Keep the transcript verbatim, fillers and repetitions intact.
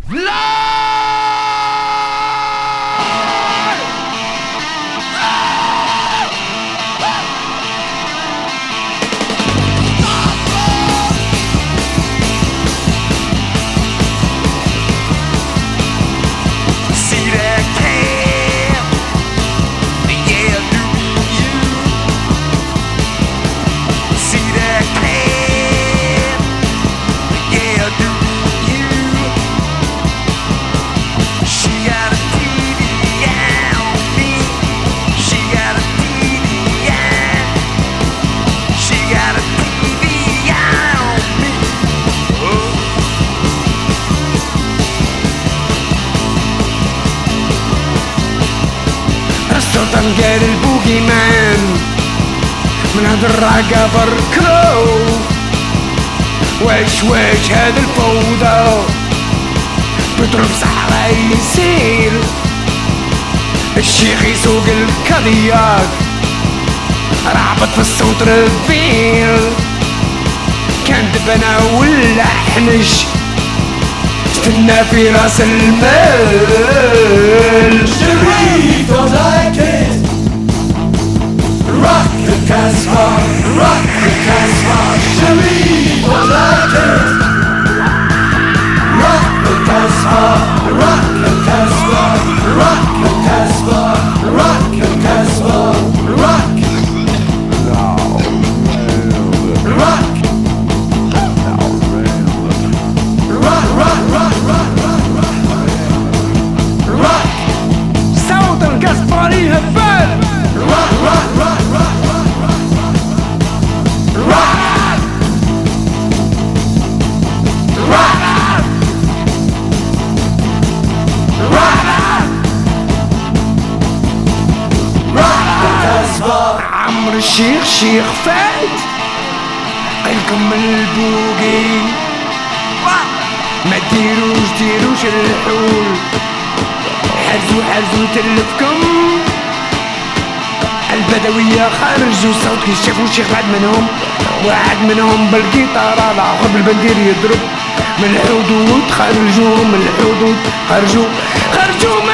السلطان قال البوغي مان من هاد الرقة بركرو واش واش هاد الفوضى بيضرب صحراء يسير الشيخ يسوق الكادياك رعبط في الصوت ربيل كان دبنا ولا حنش استنى في راس المال شريف like it rock the Casbah rock the Casbah شريف like it rock the Casbah rock the Casbah rock the Casbah rock the Casbah rock rock rock rock rock rock rock صوت القصباري هبال rock rock rock rock rock rock rock rock the Casbah عمر الشيخ شيخ فات قلكم من البوغي ما ديروش ديروش الحول حرزو حرزو تلفكم البدوية خرجوا صوت كي شافوا شيخ بعد منهم واحد منهم بالقيطارة الآخر بالبندير يضرب من الحدود خرجوا من الحدود خرجوا خرجوا